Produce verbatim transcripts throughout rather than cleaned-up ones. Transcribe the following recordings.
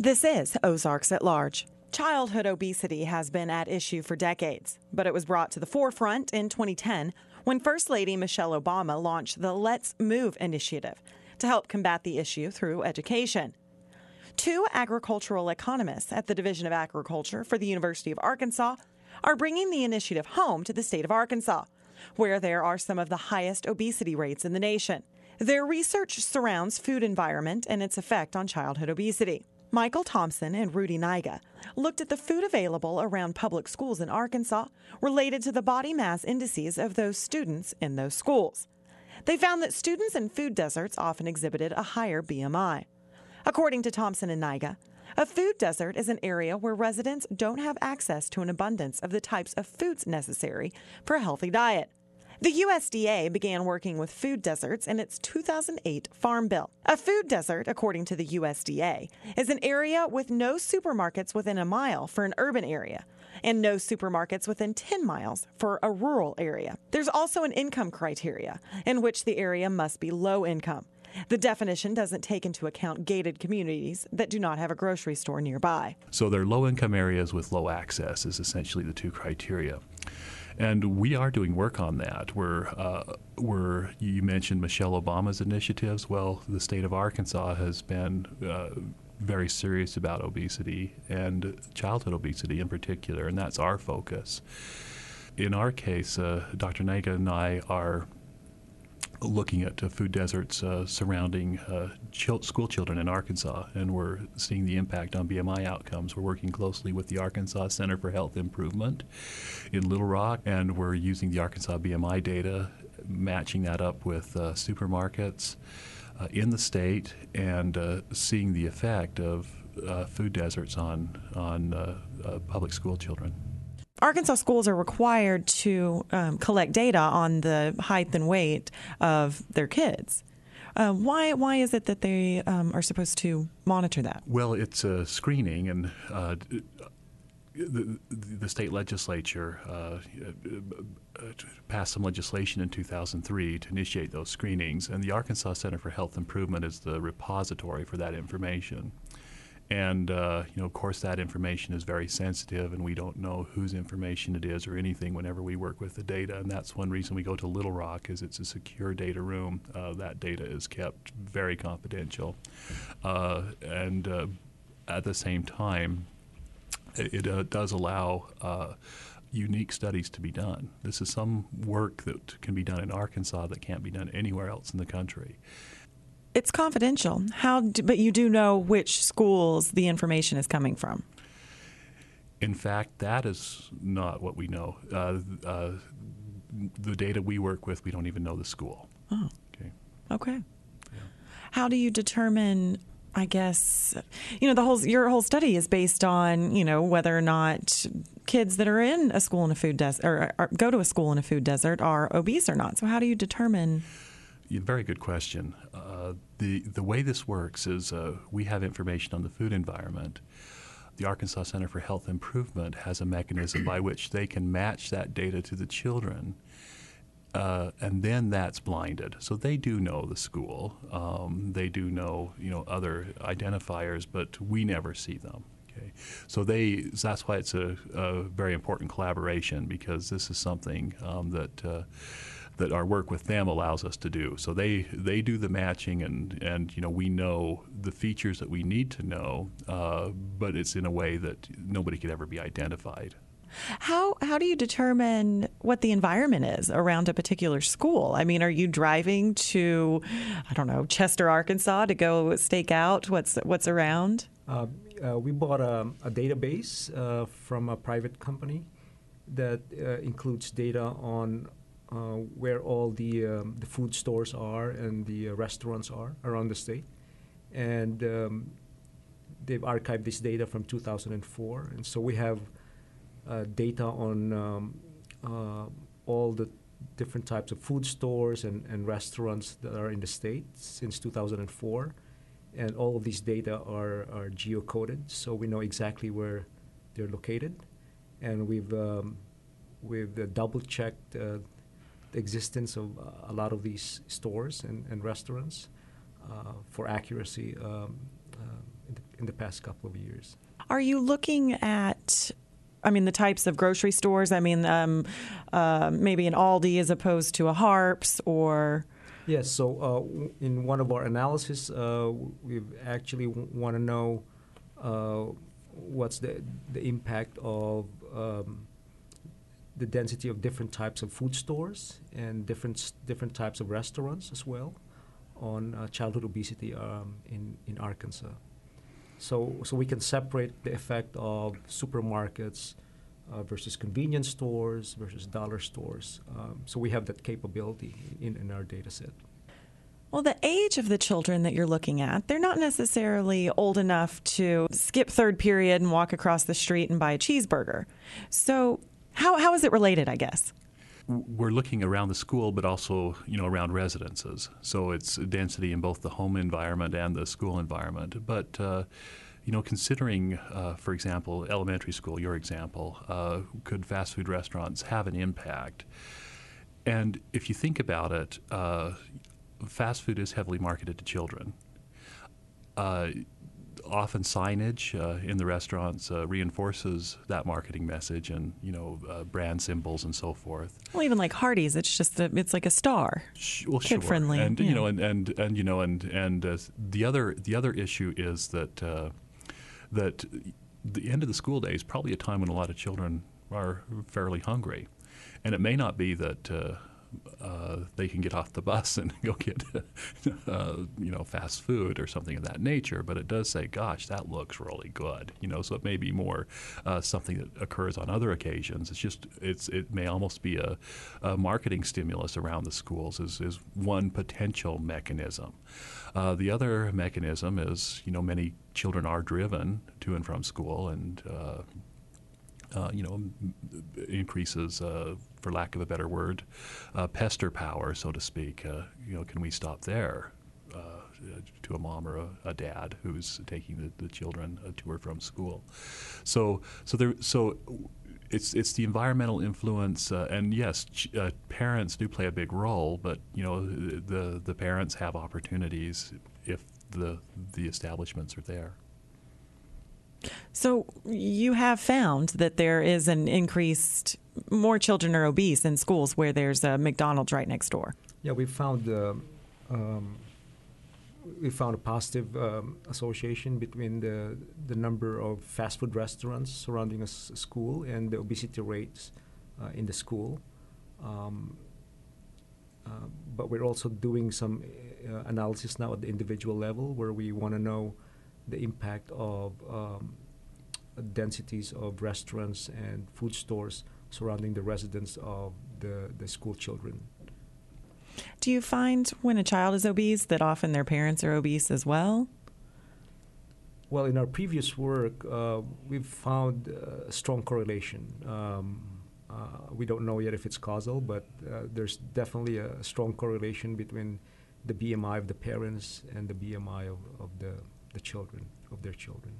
This is Ozarks at Large. Childhood obesity has been at issue for decades, but it was brought to the forefront in twenty ten when First Lady Michelle Obama launched the Let's Move initiative to help combat the issue through education. Two agricultural economists at the Division of Agriculture for the University of Arkansas are bringing the initiative home to the state of Arkansas, where there are some of the highest obesity rates in the nation. Their research surrounds food environment and its effect on childhood obesity. Michael Thompson and Rudy Niga looked at the food available around public schools in Arkansas related to the body mass indices of those students in those schools. They found that students in food deserts often exhibited a higher B M I. According to Thompson and Niga, a food desert is an area where residents don't have access to an abundance of the types of foods necessary for a healthy diet. The U S D A began working with food deserts in its two thousand eight Farm Bill. A food desert, according to the U S D A, is an area with no supermarkets within a mile for an urban area and no supermarkets within ten miles for a rural area. There's also an income criteria in which the area must be low income. The definition doesn't take into account gated communities that do not have a grocery store nearby. So they're low-income areas with low access is essentially the two criteria. And we are doing work on that. We're, uh, we're, you mentioned Michelle Obama's initiatives. Well, the state of Arkansas has been uh, very serious about obesity and childhood obesity in particular, and that's our focus. In our case, uh, Doctor Niga and I are looking at uh, food deserts uh, surrounding uh, ch- school children in Arkansas, and we're seeing the impact on B M I outcomes. We're working closely with the Arkansas Center for Health Improvement in Little Rock, and we're using the Arkansas B M I data, matching that up with uh, supermarkets uh, in the state, and uh, seeing the effect of uh, food deserts on, on uh, uh, public school children. Arkansas schools are required to um, collect data on the height and weight of their kids. Uh, why why is it that they um, are supposed to monitor that? Well, it's a screening, and uh, the, the state legislature uh, passed some legislation in two thousand three to initiate those screenings, and the Arkansas Center for Health Improvement is the repository for that information. And, uh, you know, of course, that information is very sensitive, and we don't know whose information it is or anything whenever we work with the data. And that's one reason we go to Little Rock, is it's a secure data room. Uh, that data is kept very confidential. Uh, and uh, at the same time, it, it uh, does allow uh, unique studies to be done. This is some work that can be done in Arkansas that can't be done anywhere else in the country. It's confidential. How? Do, but you do know which schools the information is coming from. In fact, that is not what we know. Uh, uh, the data we work with, we don't even know the school. Oh. Okay. Okay. Yeah. How do you determine? I guess you know the whole your whole study is based on you know whether or not kids that are in a school in a food desert or, or go to a school in a food desert are obese or not. So how do you determine? Yeah, very good question. Uh, the the way this works is uh, we have information on the food environment. The Arkansas Center for Health Improvement has a mechanism by which they can match that data to the children, uh, and then that's blinded. So they do know the school. Um, they do know you know other identifiers, but we never see them. Okay, so they so that's why it's a, a very important collaboration, because this is something um, that. Uh, that our work with them allows us to do. So they they do the matching, and, and you know we know the features that we need to know, uh, but it's in a way that nobody could ever be identified. How how do you determine what the environment is around a particular school? I mean, are you driving to, I don't know, Chester, Arkansas to go stake out what's what's around? Uh, uh, we bought a, a database uh, from a private company that uh, includes data on Uh, where all the um, the food stores are and the uh, restaurants are around the state, and um, they've archived this data from two thousand four, and so we have uh, data on um, uh, all the different types of food stores and, and restaurants that are in the state since two thousand four, and all of these data are are geocoded, so we know exactly where they're located, and we've um, we've uh, double checked. Uh, the existence of uh, a lot of these stores and, and restaurants uh, for accuracy um, uh, in the, in the past couple of years. Are you looking at, I mean, the types of grocery stores? I mean, um, uh, maybe an Aldi as opposed to a Harps, or? Yes, so uh, in one of our analysis, uh, we actually w- want to know uh, what's the, the impact of um, the density of different types of food stores and different different types of restaurants as well on uh, childhood obesity um, in, in Arkansas. So, so we can separate the effect of supermarkets uh, versus convenience stores versus dollar stores. Um, so we have that capability in, in our data set. Well, the age of the children that you're looking at, they're not necessarily old enough to skip third period and walk across the street and buy a cheeseburger. So how how is it related, I guess? We're looking around the school, but also, you know, around residences. So it's density in both the home environment and the school environment. But, uh, you know, considering, uh, for example, elementary school, your example, uh, could fast food restaurants have an impact? And if you think about it, uh, fast food is heavily marketed to children. Uh, often signage uh, in the restaurants uh, reinforces that marketing message, and you know uh, brand symbols and so forth. Well, even like Hardee's, it's just a, it's like a star, Sh- well, kid sure. friendly, and yeah. you know, and, and and you know, and and uh, the other the other issue is that uh, that the end of the school day is probably a time when a lot of children are fairly hungry, and it may not be that. Uh, Uh, they can get off the bus and go get, uh, you know, fast food or something of that nature. But it does say, "Gosh, that looks really good," you know. So it may be more uh, something that occurs on other occasions. It's just, it's it may almost be a, a marketing stimulus around the schools is is one potential mechanism. Uh, the other mechanism is, you know, many children are driven to and from school, and uh, uh, you know, increases. Uh, for lack of a better word, uh, pester power, so to speak. Uh, you know, can we stop there uh, to a mom or a, a dad who's taking the, the children uh, to or from school? So, so there, so it's it's the environmental influence, uh, and yes, ch- uh, parents do play a big role. But you know, the the parents have opportunities if the the establishments are there. So you have found that there is an increased, more children are obese in schools where there's a McDonald's right next door. Yeah, we found uh, um, we found a positive um, association between the the number of fast food restaurants surrounding a s- school and the obesity rates uh, in the school. Um, uh, but we're also doing some uh, analysis now at the individual level where we want to know the impact of um, densities of restaurants and food stores surrounding the residents of the, the school children. Do you find when a child is obese that often their parents are obese as well? Well, in our previous work, uh, we've found uh, a strong correlation. Um, uh, we don't know yet if it's causal, but uh, there's definitely a strong correlation between the B M I of the parents and the B M I of, of the, the children, of their children.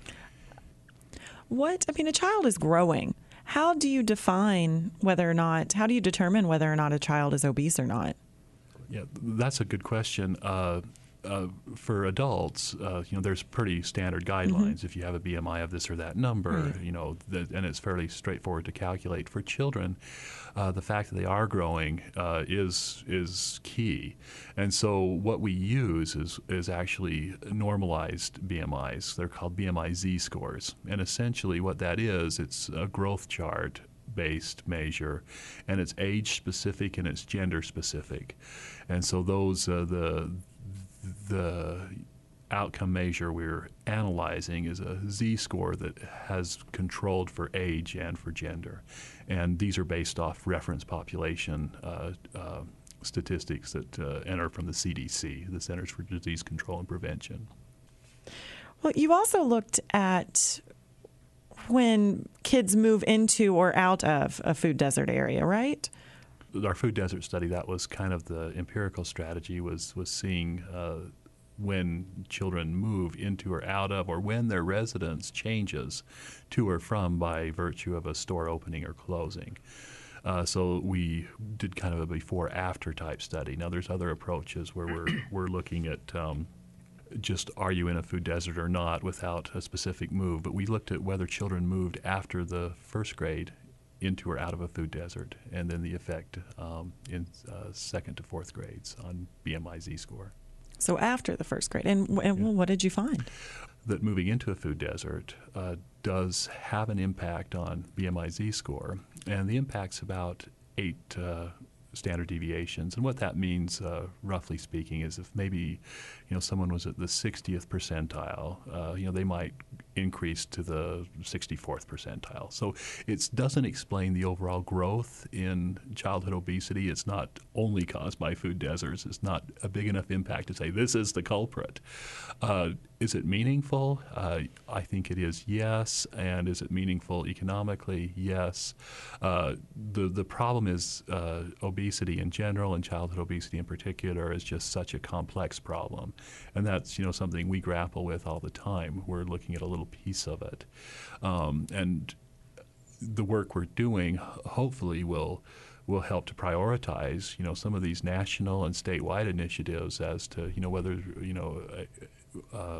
What, I mean, a child is growing. How do you define whether or not, how do you determine whether or not a child is obese or not? Yeah, that's a good question. Uh, uh, for adults, uh, you know, there's pretty standard guidelines. Mm-hmm. If you have a B M I of this or that number, right. you know, that, and it's fairly straightforward to calculate. For children, uh, the fact that they are growing uh, is is key. And so what we use is is actually normalized B M Is. They're called B M I Z-scores. And essentially what that is, it's a growth chart based measure, and it's age specific and it's gender specific. And so those uh, the the outcome measure we're analyzing is a Z-score that has controlled for age and for gender. And these are based off reference population uh, uh, statistics that uh, enter from the C D C, the Centers for Disease Control and Prevention. Well, you also looked at when kids move into or out of a food desert area, right? Our food desert study, that was kind of the empirical strategy, was was seeing uh, when children move into or out of, or when their residence changes to or from by virtue of a store opening or closing. Uh, so we did kind of a before-after type study. Now there's other approaches where we're we're looking at um, just are you in a food desert or not without a specific move. But we looked at whether children moved after the first grade into or out of a food desert, and then the effect um, in uh, second to fourth grades on B M I Z score. So after the first grade. And, and Yeah. what did you find? That moving into a food desert uh, does have an impact on B M I Z score, and the impact's about eight uh, standard deviations. And what that means, uh, roughly speaking, is if maybe, you know, someone was at the sixtieth percentile, uh, you know, they might increase to the sixty-fourth percentile. So it doesn't explain the overall growth in childhood obesity. It's not only caused by food deserts. It's not a big enough impact to say this is the culprit. Uh, is it meaningful? Uh, I think it is, yes. And is it meaningful economically? Yes. Uh, the the problem is uh, obesity in general and childhood obesity in particular is just such a complex problem, and that's, you know, something we grapple with all the time. We're looking at a little piece of it, um, and the work we're doing hopefully will will help to prioritize, you know, some of these national and statewide initiatives as to, you know, whether, you know, uh,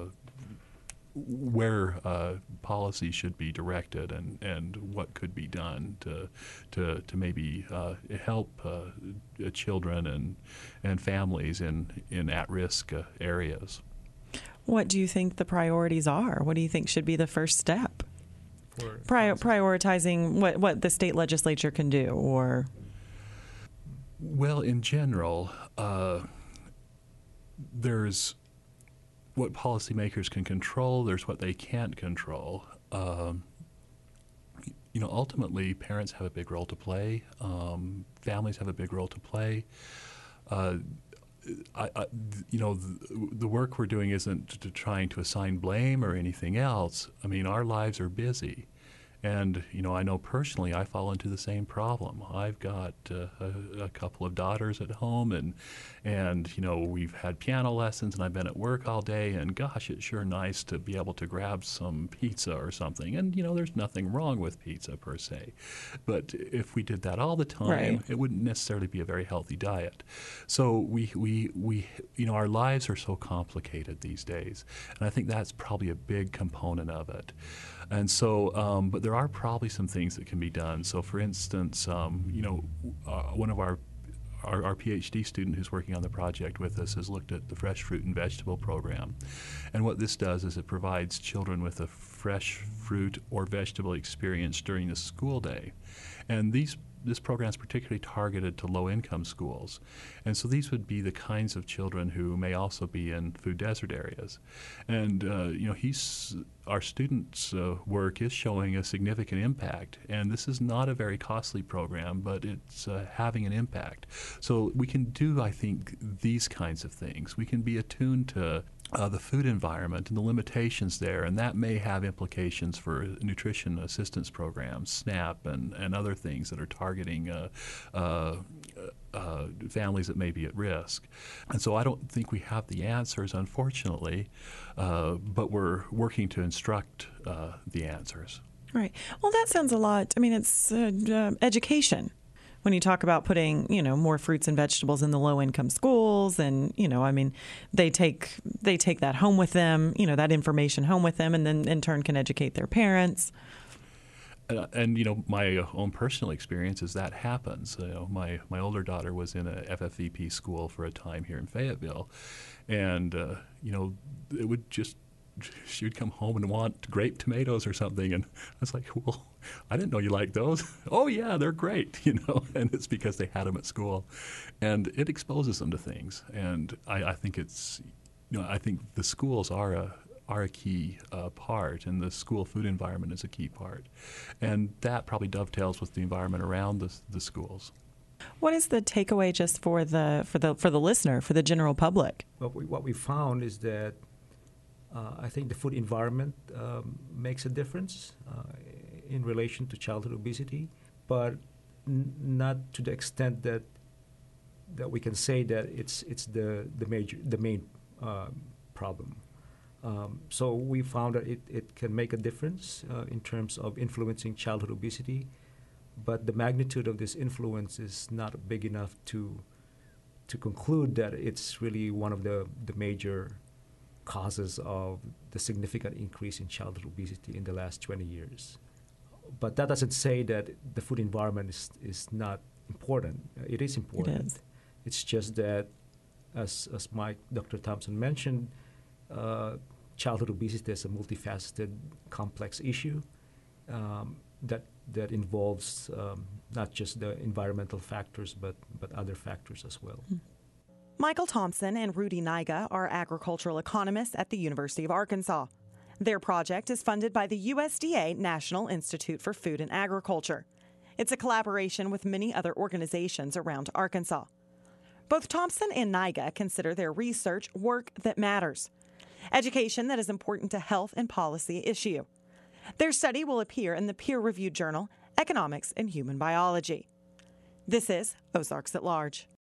where uh, policy should be directed and, and what could be done to to, to maybe uh, help uh, children and and families in, in at-risk uh, areas. What do you think the priorities are? What do you think should be the first step? For Pri- prioritizing what, what the state legislature can do, or... Well, in general, uh, there's what policymakers can control, there's what they can't control. Um, you know, ultimately, parents have a big role to play. Um, families have a big role to play. Uh, I, I, you know, the, the work we're doing isn't to, to trying to assign blame or anything else. I mean, our lives are busy. And, you know, I know personally I fall into the same problem. I've got uh, a, a couple of daughters at home, and, and, you know, we've had piano lessons, and I've been at work all day, and gosh, it's sure nice to be able to grab some pizza or something. And, you know, there's nothing wrong with pizza per se. But if we did that all the time, Right. it wouldn't necessarily be a very healthy diet. So we, we, we, you know, our lives are so complicated these days, and I think that's probably a big component of it. And so, um, but there are probably some things that can be done. So, for instance, um, you know, uh, one of our, our our PhD student who's working on the project with us has looked at the fresh fruit and vegetable program, and what this does is it provides children with a fresh fruit or vegetable experience during the school day, and these. This program is particularly targeted to low-income schools. And so these would be the kinds of children who may also be in food desert areas. And, uh, you know, he's, our students' uh, work is showing a significant impact. And this is not a very costly program, but it's uh, having an impact. So we can do, I think, these kinds of things. We can be attuned to Uh, the food environment and the limitations there, and that may have implications for nutrition assistance programs, SNAP, and, and other things that are targeting uh, uh, uh, families that may be at risk. And so I don't think we have the answers, unfortunately, uh, but we're working to instruct uh, the answers. Right. Well, that sounds a lot. I mean, it's uh, uh, education. When you talk about putting, you know, more fruits and vegetables in the low-income schools, and, you know, I mean, they take they take that home with them, you know, that information home with them, and then in turn can educate their parents. Uh, and, you know, my own personal experience is that happens. You know, my, my older daughter was in a F F V P school for a time here in Fayetteville, and, uh, you know, it would just, she would come home and want grape tomatoes or something, and I was like, well, I didn't know you liked those. Oh, yeah, they're great, you know, and it's because they had them at school. And it exposes them to things, and I, I think it's, you know, I think the schools are a, are a key uh, part, and the school food environment is a key part. And that probably dovetails with the environment around the, the schools. What is the takeaway just for the for the for the listener, for the general public? What we, what we found is that uh, I think the food environment um, makes a difference uh, in relation to childhood obesity, but n- not to the extent that that we can say that it's it's the the major the main uh, problem. Um, so we found that it, it can make a difference uh, in terms of influencing childhood obesity, but the magnitude of this influence is not big enough to to conclude that it's really one of the, the major causes of the significant increase in childhood obesity in the last twenty years. But that doesn't say that the food environment is, is not important. It is important. It is. It's just that, as, as Mike, Doctor Thompson mentioned, uh, childhood obesity is a multifaceted, complex issue um, that that involves um, not just the environmental factors, but, but other factors as well. Mm. Michael Thompson and Rudy Nyga are agricultural economists at the University of Arkansas. Their project is funded by the U S D A National Institute for Food and Agriculture. It's a collaboration with many other organizations around Arkansas. Both Thompson and Nyga consider their research work that matters, education that is important to health and policy issue. Their study will appear in the peer-reviewed journal Economics and Human Biology. This is Ozarks at Large.